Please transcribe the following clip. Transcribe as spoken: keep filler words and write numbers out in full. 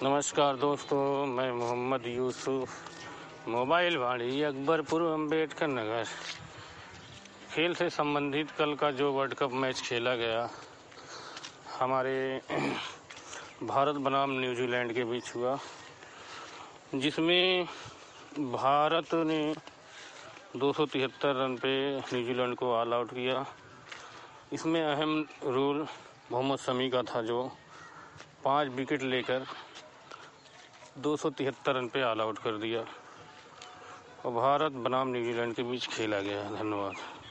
नमस्कार दोस्तों, मैं मोहम्मद यूसुफ, मोबाइल वाड़ी अकबरपुर अम्बेडकर नगर। खेल से संबंधित कल का जो वर्ल्ड कप मैच खेला गया हमारे भारत बनाम न्यूजीलैंड के बीच हुआ, जिसमें भारत ने दो सौ तिहत्तर रन पे न्यूजीलैंड को ऑल आउट किया। इसमें अहम रोल मोहम्मद शमी का था, जो पाँच विकेट लेकर दो सौ तिहत्तर रन पे ऑल आउट कर दिया और भारत बनाम न्यूजीलैंड के बीच खेला गया। धन्यवाद।